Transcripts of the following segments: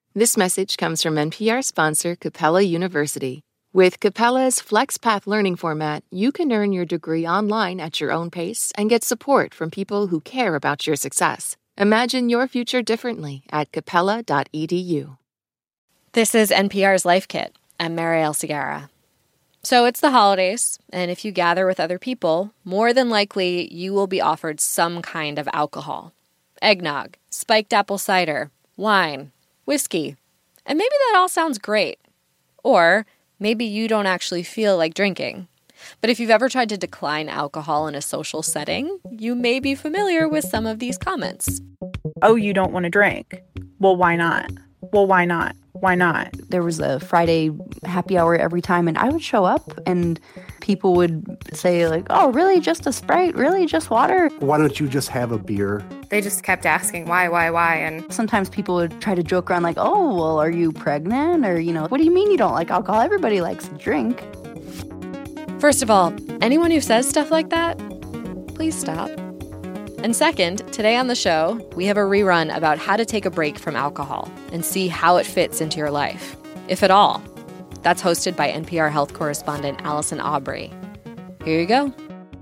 This message comes from NPR sponsor Capella University. With Capella's FlexPath learning format, you can earn your degree online at your own pace and get support from people who care about your success. Imagine your future differently at capella.edu. This is NPR's Life Kit. I'm Marielle Segarra. So it's the holidays, and if you gather with other people, more than likely you will be offered some kind of alcohol. Eggnog, spiked apple cider, wine, whiskey. And maybe that all sounds great. Or maybe you don't actually feel like drinking. But if you've ever tried to decline alcohol in a social setting, you may be familiar with some of these comments. Oh, you don't want to drink? Well, why not? Well, why not? Why not? There was a Friday happy hour every time, and I would show up, and people would say, like, oh, really? Just a Sprite? Really? Just water? Why don't you just have a beer? They just kept asking why? And sometimes people would try to joke around like, oh, well, are you pregnant? Or, what do you mean you don't like alcohol? Everybody likes to drink. First of all, anyone who says stuff like that, please stop. And second, today on the show, we have a rerun about how to take a break from alcohol and see how it fits into your life, if at all. That's hosted by NPR health correspondent Allison Aubrey. Here you go.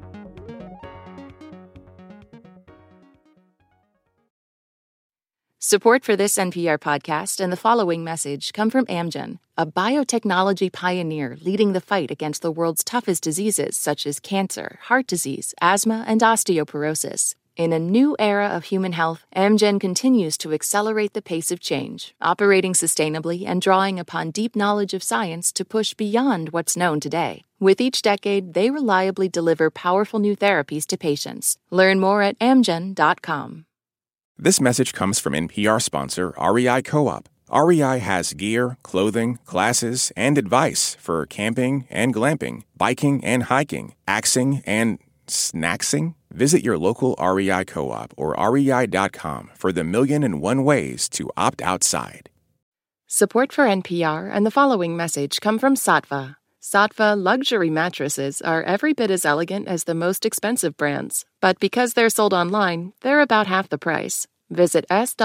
Support for this NPR podcast and the following message come from Amgen, a biotechnology pioneer leading the fight against the world's toughest diseases such as cancer, heart disease, asthma, and osteoporosis. In a new era of human health, Amgen continues to accelerate the pace of change, operating sustainably and drawing upon deep knowledge of science to push beyond what's known today. With each decade, they reliably deliver powerful new therapies to patients. Learn more at amgen.com. This message comes from NPR sponsor REI Co-op. REI has gear, clothing, classes, and advice for camping and glamping, biking and hiking, axing and snacksing. Visit your local REI Co-op or rei.com for the 1,000,001 ways to opt outside. Support for NPR and the following message come from Saatva. Saatva luxury mattresses are every bit as elegant as the most expensive brands, but because they're sold online, they're about half the price. Visit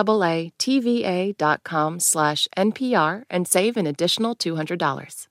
SAATVA.com/NPR and save an additional $200.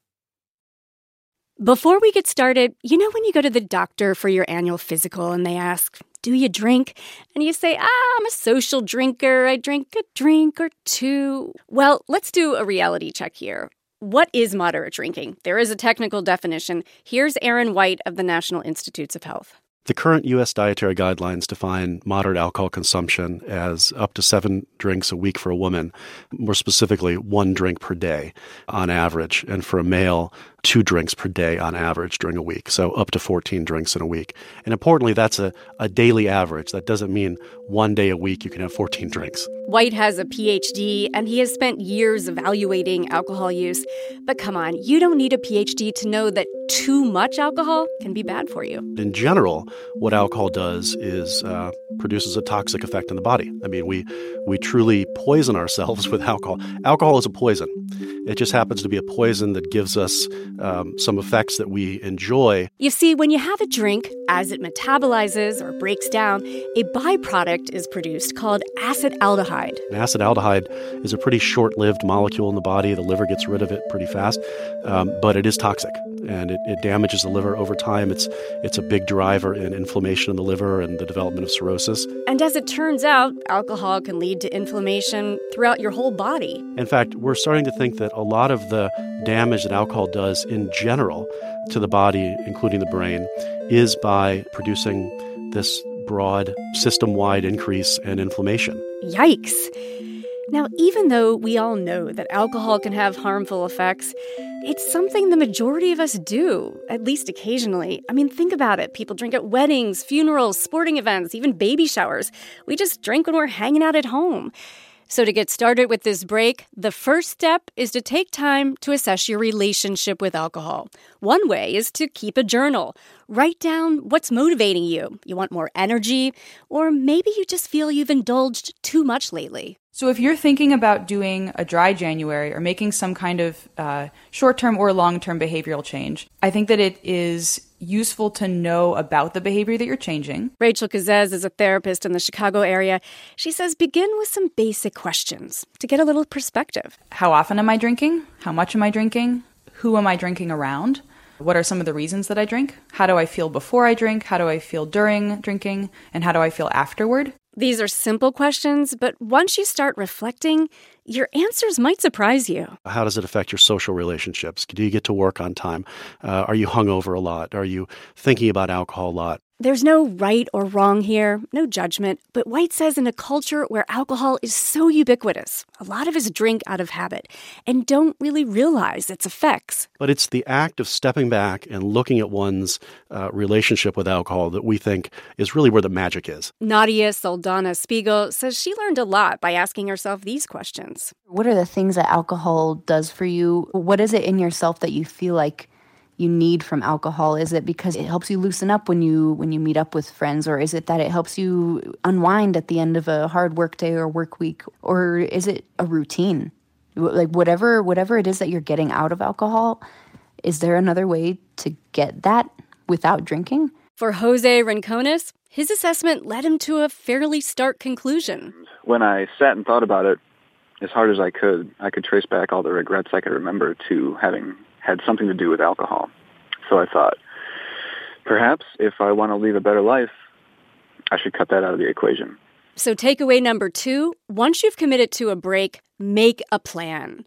Before we get started, when you go to the doctor for your annual physical and they ask, do you drink? And you say, I'm a social drinker. I drink a drink or two. Well, let's do a reality check here. What is moderate drinking? There is a technical definition. Here's Aaron White of the National Institutes of Health. The current U.S. dietary guidelines define moderate alcohol consumption as up to 7 drinks a week for a woman, more specifically 1 drink per day on average, and for a male, 2 drinks per day on average during a week, so up to 14 drinks in a week. And importantly, that's a daily average. That doesn't mean one day a week you can have 14 drinks. White has a PhD, and he has spent years evaluating alcohol use. But come on, you don't need a PhD to know that too much alcohol can be bad for you. In general, what alcohol does is produces a toxic effect in the body. I mean, we truly poison ourselves with alcohol. Alcohol is a poison. It just happens to be a poison that gives us some effects that we enjoy. You see, when you have a drink, as it metabolizes or breaks down, a byproduct is produced called acetaldehyde. And acetaldehyde is a pretty short-lived molecule in the body. The liver gets rid of it pretty fast, but it is toxic, and it damages the liver over time. It's a big driver in inflammation in the liver and the development of cirrhosis. And as it turns out, alcohol can lead to inflammation throughout your whole body. In fact, we're starting to think that a lot of the damage that alcohol does in general to the body, including the brain, is by producing this broad system-wide increase in inflammation. Yikes! Now, even though we all know that alcohol can have harmful effects, it's something the majority of us do, at least occasionally. I mean, think about it. People drink at weddings, funerals, sporting events, even baby showers. We just drink when we're hanging out at home. So to get started with this break, the first step is to take time to assess your relationship with alcohol. One way is to keep a journal. Write down what's motivating you. You want more energy, or maybe you just feel you've indulged too much lately. So if you're thinking about doing a dry January or making some kind of short-term or long-term behavioral change, I think that it is useful to know about the behavior that you're changing. Rachel Kazez is a therapist in the Chicago area. She says begin with some basic questions to get a little perspective. How often am I drinking? How much am I drinking? Who am I drinking around? What are some of the reasons that I drink? How do I feel before I drink? How do I feel during drinking? And how do I feel afterward? These are simple questions, but once you start reflecting, your answers might surprise you. How does it affect your social relationships? Do you get to work on time? Are you hungover a lot? Are you thinking about alcohol a lot? There's no right or wrong here, no judgment, but White says in a culture where alcohol is so ubiquitous, a lot of us drink out of habit and don't really realize its effects. But it's the act of stepping back and looking at one's relationship with alcohol that we think is really where the magic is. Nadia Saldana Spiegel says she learned a lot by asking herself these questions. What are the things that alcohol does for you? What is it in yourself that you feel like you need from alcohol? Is it because it helps you loosen up when you meet up with friends, or is it that it helps you unwind at the end of a hard work day or work week, or is it a routine? Like whatever it is that you're getting out of alcohol, is there another way to get that without drinking? For Jose Rincones, his assessment led him to a fairly stark conclusion. When I sat and thought about it as hard as I could trace back all the regrets I could remember to having had something to do with alcohol. So I thought, perhaps if I want to lead a better life, I should cut that out of the equation. So takeaway number 2, once you've committed to a break, make a plan.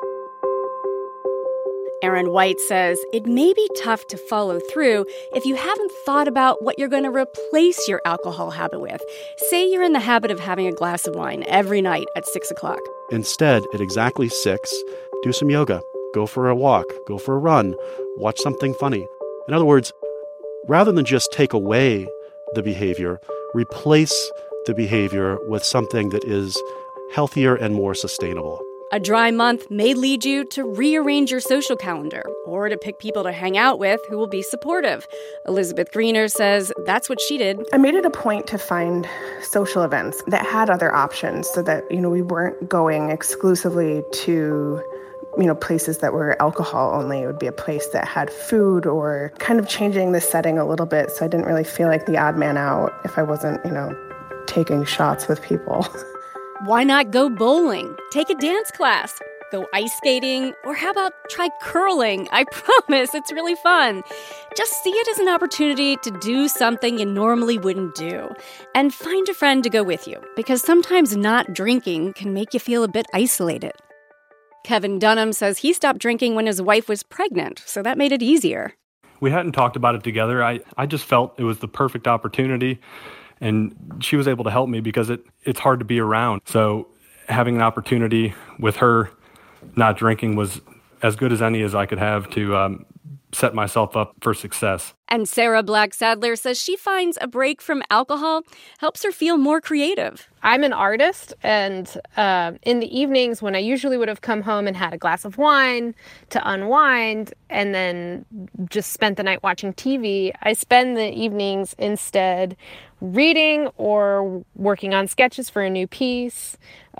Aaron White says it may be tough to follow through if you haven't thought about what you're going to replace your alcohol habit with. Say you're in the habit of having a glass of wine every night at 6 o'clock. Instead, at exactly 6, do some yoga. Go for a walk, go for a run, watch something funny. In other words, rather than just take away the behavior, replace the behavior with something that is healthier and more sustainable. A dry month may lead you to rearrange your social calendar or to pick people to hang out with who will be supportive. Elizabeth Greener says that's what she did. I made it a point to find social events that had other options so that, we weren't going exclusively to places that were alcohol only. It would be a place that had food, or kind of changing the setting a little bit so I didn't really feel like the odd man out if I wasn't, taking shots with people. Why not go bowling? Take a dance class. Go ice skating, or how about try curling? I promise it's really fun. Just see it as an opportunity to do something you normally wouldn't do. And find a friend to go with you, because sometimes not drinking can make you feel a bit isolated. Kevin Dunham says he stopped drinking when his wife was pregnant, so that made it easier. We hadn't talked about it together. I just felt it was the perfect opportunity, and she was able to help me because it's hard to be around. So having an opportunity with her not drinking was as good as any as I could have to set myself up for success. And Sarah Black Sadler says she finds a break from alcohol helps her feel more creative. I'm an artist, and in the evenings when I usually would have come home and had a glass of wine to unwind and then just spent the night watching TV, I spend the evenings instead reading or working on sketches for a new piece,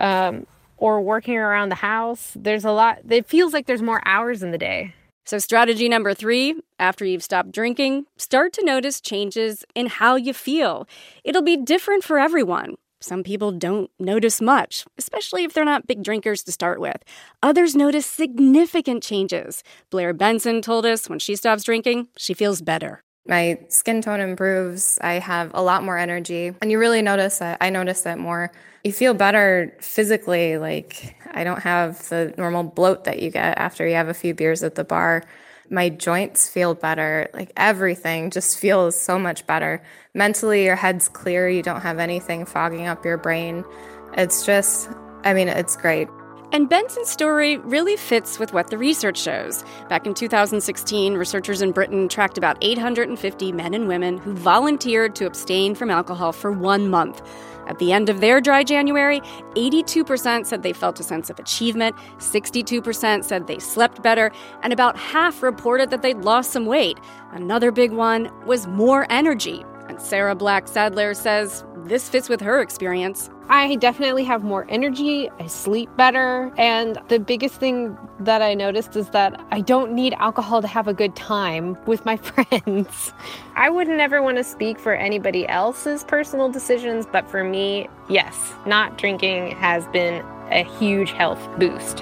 or working around the house. There's a lot. It feels like there's more hours in the day. So strategy number 3, after you've stopped drinking, start to notice changes in how you feel. It'll be different for everyone. Some people don't notice much, especially if they're not big drinkers to start with. Others notice significant changes. Blair Benson told us when she stops drinking, she feels better. My skin tone improves. I have a lot more energy. And you really notice that. I notice that more. You feel better physically. Like, I don't have the normal bloat that you get after you have a few beers at the bar. My joints feel better. Like, everything just feels so much better. Mentally, your head's clear. You don't have anything fogging up your brain. It's just, it's great. And Benson's story really fits with what the research shows. Back in 2016, researchers in Britain tracked about 850 men and women who volunteered to abstain from alcohol for 1 month. At the end of their dry January, 82% said they felt a sense of achievement, 62% said they slept better, and about half reported that they'd lost some weight. Another big one was more energy. And Sarah Black Sadler says this fits with her experience. I definitely have more energy, I sleep better, and the biggest thing that I noticed is that I don't need alcohol to have a good time with my friends. I would never want to speak for anybody else's personal decisions, but for me, yes, not drinking has been a huge health boost.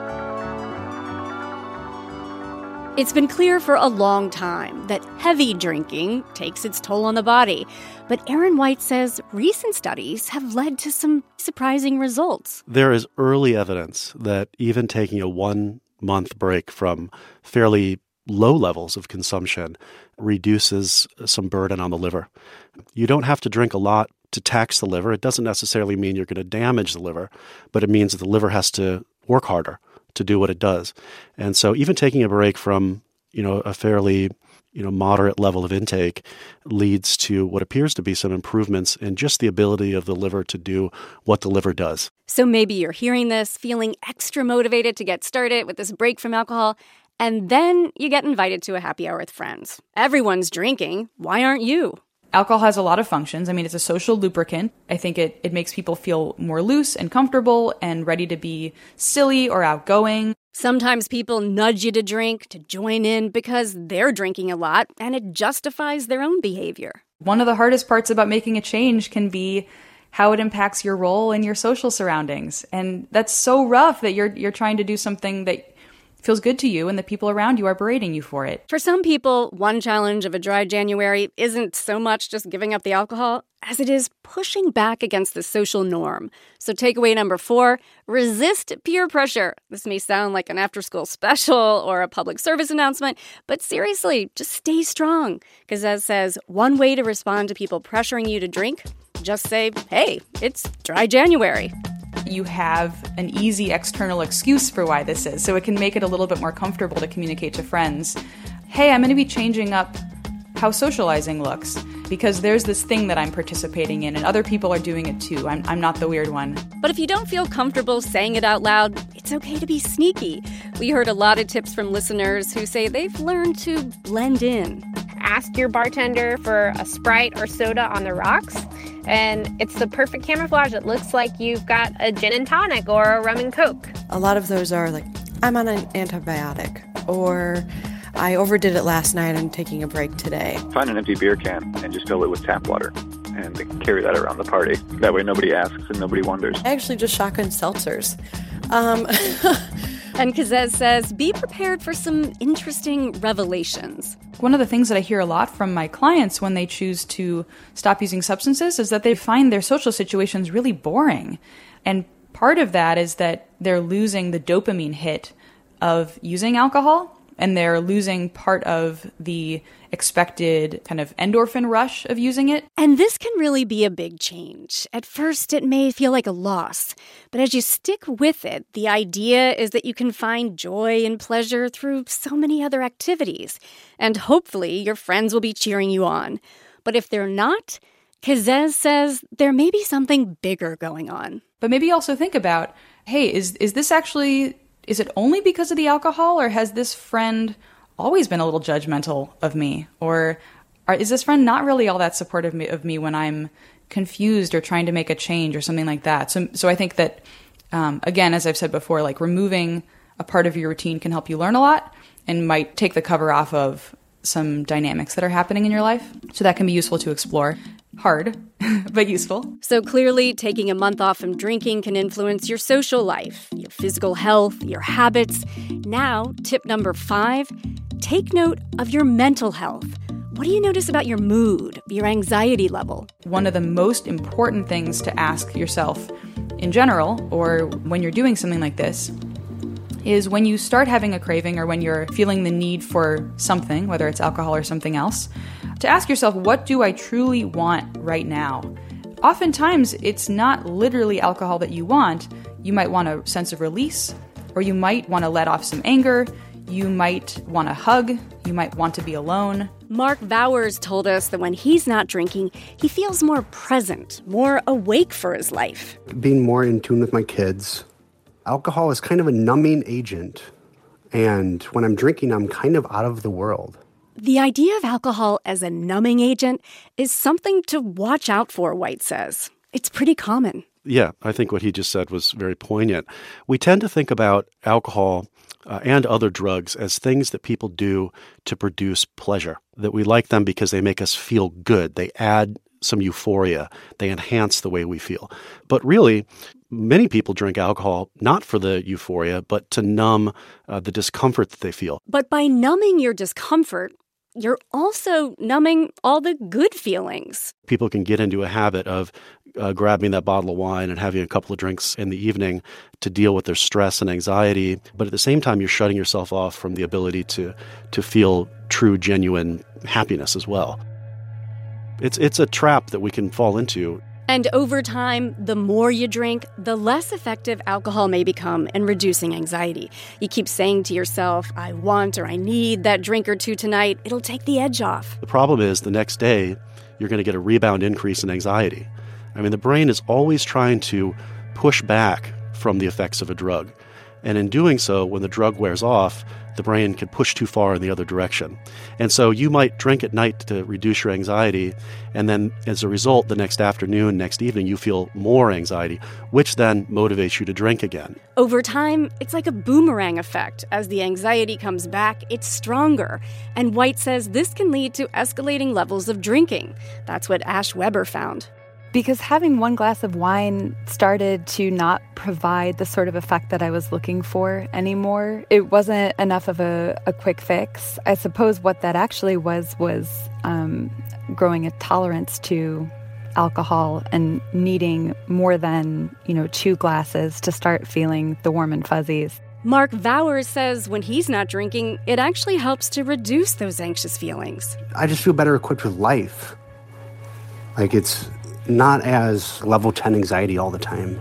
It's been clear for a long time that heavy drinking takes its toll on the body. But Aaron White says recent studies have led to some surprising results. There is early evidence that even taking a 1-month break from fairly low levels of consumption reduces some burden on the liver. You don't have to drink a lot to tax the liver. It doesn't necessarily mean you're going to damage the liver, but it means that the liver has to work harder to do what it does. And so even taking a break from, a fairly, moderate level of intake leads to what appears to be some improvements in just the ability of the liver to do what the liver does. So maybe you're hearing this, feeling extra motivated to get started with this break from alcohol, and then you get invited to a happy hour with friends. Everyone's drinking. Why aren't you? Alcohol has a lot of functions. I mean, it's a social lubricant. I think it makes people feel more loose and comfortable and ready to be silly or outgoing. Sometimes people nudge you to drink, to join in because they're drinking a lot, and it justifies their own behavior. One of the hardest parts about making a change can be how it impacts your role in your social surroundings. And that's so rough that you're trying to do something that feels good to you and the people around you are berating you for it. For some people, one challenge of a dry January isn't so much just giving up the alcohol as it is pushing back against the social norm. So takeaway number 4, resist peer pressure. This may sound like an after-school special or a public service announcement, but seriously, just stay strong. Because as says, one way to respond to people pressuring you to drink, just say, hey, it's dry January. You have an easy external excuse for why this is, so it can make it a little bit more comfortable to communicate to friends, hey, I'm going to be changing up how socializing looks because there's this thing that I'm participating in and other people are doing it too. I'm not the weird one. But if you don't feel comfortable saying it out loud, it's okay to be sneaky. We heard a lot of tips from listeners who say they've learned to blend in. Ask your bartender for a Sprite or soda on the rocks, and it's the perfect camouflage. It looks like you've got a gin and tonic or a rum and coke. A lot of those are like, I'm on an antibiotic, or I overdid it last night, I'm taking a break today. Find an empty beer can and just fill it with tap water and carry that around the party. That way nobody asks and nobody wonders. I actually just shotgun seltzers. And Kazez says, be prepared for some interesting revelations. One of the things that I hear a lot from my clients when they choose to stop using substances is that they find their social situations really boring. And part of that is that they're losing the dopamine hit of using alcohol, and they're losing part of the expected kind of endorphin rush of using it. And this can really be a big change. At first, it may feel like a loss, but as you stick with it, the idea is that you can find joy and pleasure through so many other activities. And hopefully, your friends will be cheering you on. But if they're not, Kazez says there may be something bigger going on. But maybe also think about, hey, is this actually... Is it only because of the alcohol, or has this friend always been a little judgmental of me? Or is this friend not really all that supportive of me when I'm confused or trying to make a change or something like that? So I think that, again, as I've said before, like removing a part of your routine can help you learn a lot and might take the cover off of some dynamics that are happening in your life. So that can be useful to explore. Hard, but useful. So clearly, taking a month off from drinking can influence your social life, your physical health, your habits. Now, tip number 5, take note of your mental health. What do you notice about your mood, your anxiety level? One of the most important things to ask yourself in general, or when you're doing something like this, is when you start having a craving or when you're feeling the need for something, whether it's alcohol or something else, to ask yourself, what do I truly want right now? Oftentimes, it's not literally alcohol that you want. You might want a sense of release, or you might want to let off some anger. You might want a hug. You might want to be alone. Mark Vowers told us that when he's not drinking, he feels more present, more awake for his life. Being more in tune with my kids. Alcohol is kind of a numbing agent, and when I'm drinking, I'm kind of out of the world. The idea of alcohol as a numbing agent is something to watch out for, White says. It's pretty common. Yeah, I think what he just said was very poignant. We tend to think about alcohol and other drugs as things that people do to produce pleasure, that we like them because they make us feel good. They add some euphoria. They enhance the way we feel. But really, many people drink alcohol not for the euphoria, but to numb the discomfort that they feel. But by numbing your discomfort, you're also numbing all the good feelings. People can get into a habit of grabbing that bottle of wine and having a couple of drinks in the evening to deal with their stress and anxiety. But at the same time, you're shutting yourself off from the ability to feel true, genuine happiness as well. It's a trap that we can fall into. And over time, the more you drink, the less effective alcohol may become in reducing anxiety. You keep saying to yourself, I want or I need that drink or two tonight. It'll take the edge off. The problem is the next day, you're going to get a rebound increase in anxiety. I mean, the brain is always trying to push back from the effects of a drug. And in doing so, when the drug wears off, the brain can push too far in the other direction. And so you might drink at night to reduce your anxiety, and then as a result, the next afternoon, next evening, you feel more anxiety, which then motivates you to drink again. Over time, it's like a boomerang effect. As the anxiety comes back, it's stronger. And White says this can lead to escalating levels of drinking. That's what Ash Weber found. Because having one glass of wine started to not provide the sort of effect that I was looking for anymore. It wasn't enough of a quick fix. I suppose what that actually was growing a tolerance to alcohol and needing more than, 2 glasses to start feeling the warm and fuzzies. Mark Vowers says when he's not drinking, it actually helps to reduce those anxious feelings. I just feel better equipped with life. Like it's not as level 10 anxiety all the time.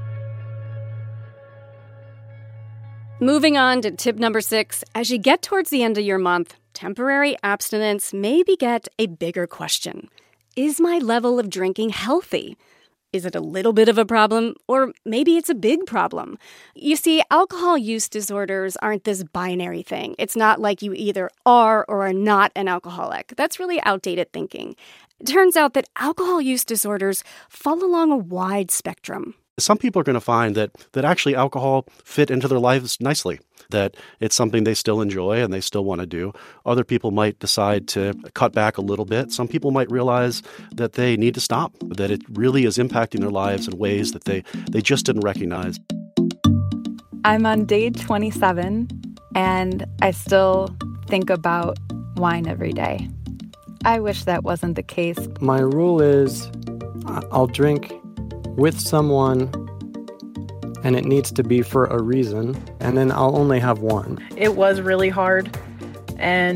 Moving on to tip number 6, as you get towards the end of your month, temporary abstinence may beget a bigger question. Is my level of drinking healthy? Is it a little bit of a problem, or maybe it's a big problem? You see, alcohol use disorders aren't this binary thing. It's not like you either are or are not an alcoholic. That's really outdated thinking. It turns out that alcohol use disorders fall along a wide spectrum. Some people are going to find that actually alcohol fit into their lives nicely, that it's something they still enjoy and they still want to do. Other people might decide to cut back a little bit. Some people might realize that they need to stop, that it really is impacting their lives in ways that they just didn't recognize. I'm on day 27, and I still think about wine every day. I wish that wasn't the case. My rule is I'll drink with someone, and it needs to be for a reason, and then I'll only have one. It was really hard, and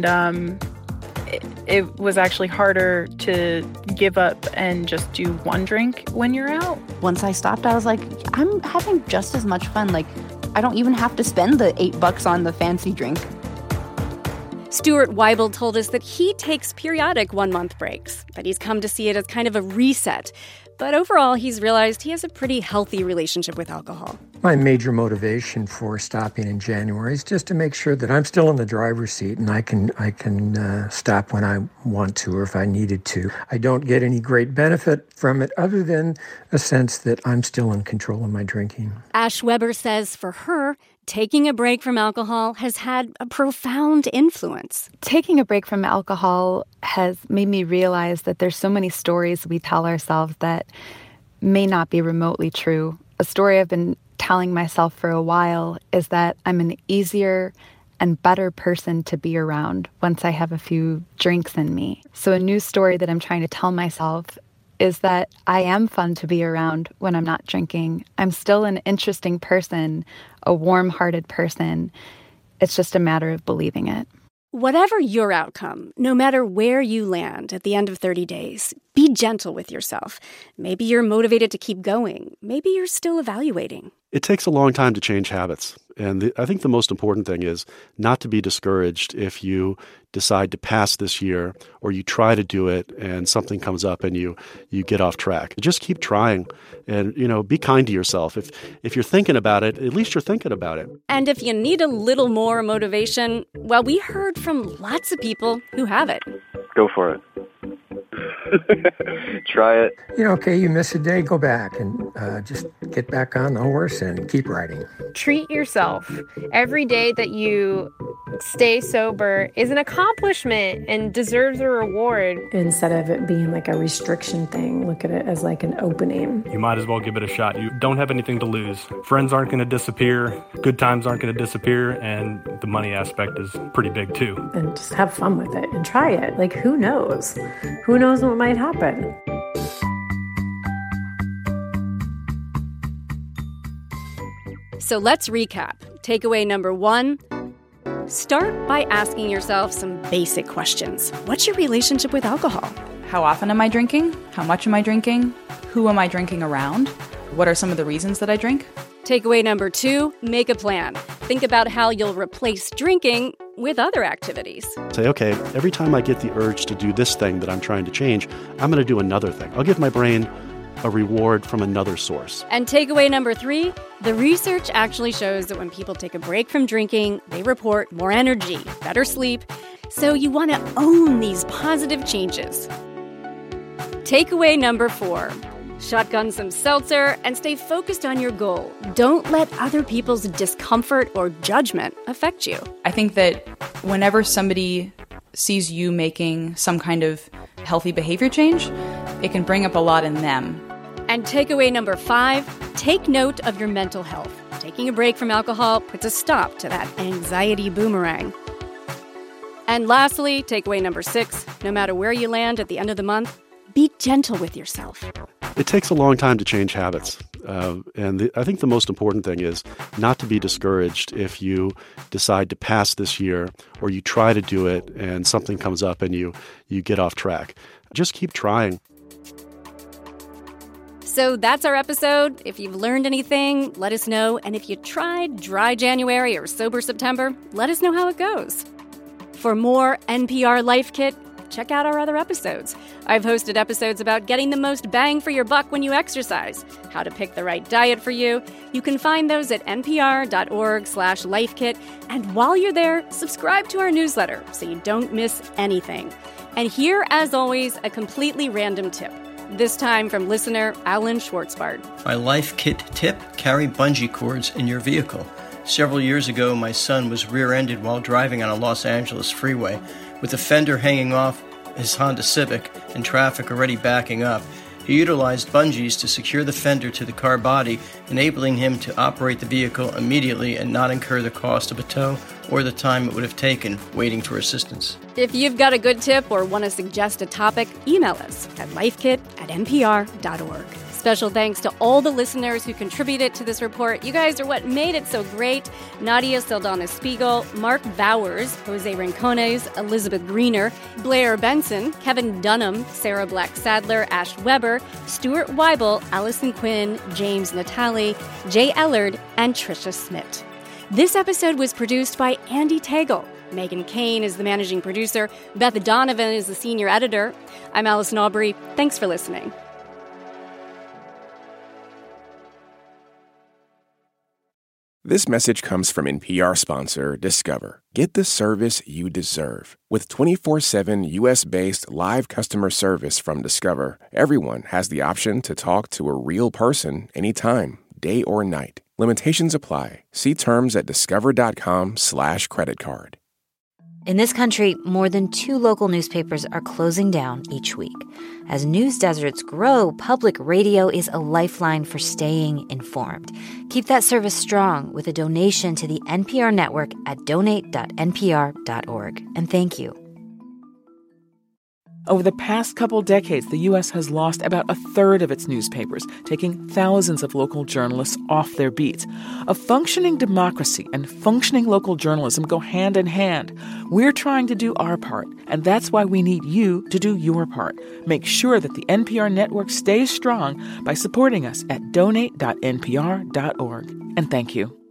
it was actually harder to give up and just do one drink when you're out. Once I stopped, I was like, I'm having just as much fun. Like, I don't even have to spend the $8 on the fancy drink. Stuart Weibel told us that he takes periodic one-month breaks, but he's come to see it as kind of a reset. But overall, he's realized he has a pretty healthy relationship with alcohol. My major motivation for stopping in January is just to make sure that I'm still in the driver's seat and I can stop when I want to or if I needed to. I don't get any great benefit from it other than a sense that I'm still in control of my drinking. Ash Weber says for her, taking a break from alcohol has had a profound influence. Taking a break from alcohol has made me realize that there's so many stories we tell ourselves that may not be remotely true. A story I've been telling myself for a while is that I'm an easier and better person to be around once I have a few drinks in me. So a new story that I'm trying to tell myself is that I am fun to be around when I'm not drinking. I'm still an interesting person, a warm-hearted person. It's just a matter of believing it. Whatever your outcome, no matter where you land at the end of 30 days, be gentle with yourself. Maybe you're motivated to keep going. Maybe you're still evaluating. It takes a long time to change habits. And I think the most important thing is not to be discouraged if you decide to pass this year or you try to do it and something comes up and you get off track. Just keep trying and, be kind to yourself. If you're thinking about it, at least you're thinking about it. And if you need a little more motivation, well, we heard from lots of people who have it. Go for it. Try it. Okay, you miss a day, go back and just get back on the horse and keep riding. Treat yourself. Every day that you stay sober is an accomplishment and deserves a reward. Instead of it being like a restriction thing, look at it as like an opening. You might as well give it a shot. You don't have anything to lose. Friends aren't going to disappear. Good times aren't going to disappear. And the money aspect is pretty big too. And just have fun with it and try it. Like, who knows? Who knows what might happen? So let's recap. Takeaway number 1, start by asking yourself some basic questions. What's your relationship with alcohol? How often am I drinking? How much am I drinking? Who am I drinking around? What are some of the reasons that I drink? Takeaway number 2, make a plan. Think about how you'll replace drinking with other activities. Say, okay, every time I get the urge to do this thing that I'm trying to change, I'm going to do another thing. I'll give my brain a reward from another source. And takeaway number 3, the research actually shows that when people take a break from drinking, they report more energy, better sleep. So you want to own these positive changes. Takeaway number 4, shotgun some seltzer and stay focused on your goal. Don't let other people's discomfort or judgment affect you. I think that whenever somebody sees you making some kind of healthy behavior change, it can bring up a lot in them. And takeaway number 5, take note of your mental health. Taking a break from alcohol puts a stop to that anxiety boomerang. And lastly, takeaway number 6, no matter where you land at the end of the month, be gentle with yourself. It takes a long time to change habits. I think the most important thing is not to be discouraged if you decide to pass this year or you try to do it and something comes up and you get off track. Just keep trying. So that's our episode. If you've learned anything, let us know. And if you tried Dry January or Sober September, let us know how it goes. For more NPR Life Kit, check out our other episodes. I've hosted episodes about getting the most bang for your buck when you exercise, how to pick the right diet for you. You can find those at npr.org/lifekit. And while you're there, subscribe to our newsletter so you don't miss anything. And here, as always, a completely random tip. This time from listener Alan Schwartzbard. My Life Kit tip, carry bungee cords in your vehicle. Several years ago, my son was rear-ended while driving on a Los Angeles freeway. With the fender hanging off his Honda Civic and traffic already backing up, he utilized bungees to secure the fender to the car body, enabling him to operate the vehicle immediately and not incur the cost of a tow or the time it would have taken waiting for assistance. If you've got a good tip or want to suggest a topic, email us at lifekit@npr.org. Special thanks to all the listeners who contributed to this report. You guys are what made it so great. Nadia Saldana Spiegel, Mark Bowers, Jose Rincones, Elizabeth Greener, Blair Benson, Kevin Dunham, Sarah Black-Sadler, Ash Weber, Stuart Weibel, Allison Quinn, James Natali, Jay Ellard, and Trisha Smith. This episode was produced by Andy Tagle. Megan Kane is the managing producer. Beth Donovan is the senior editor. I'm Allison Aubrey. Thanks for listening. This message comes from NPR sponsor Discover. Get the service you deserve. With 24/7 U.S.-based live customer service from Discover, everyone has the option to talk to a real person anytime, day or night. Limitations apply. See terms at discover.com/creditcard. In this country, more than 2 local newspapers are closing down each week. As news deserts grow, public radio is a lifeline for staying informed. Keep that service strong with a donation to the NPR network at donate.npr.org. And thank you. Over the past couple decades, the U.S. has lost about 1/3 of its newspapers, taking thousands of local journalists off their beats. A functioning democracy and functioning local journalism go hand in hand. We're trying to do our part, and that's why we need you to do your part. Make sure that the NPR network stays strong by supporting us at donate.npr.org. And thank you.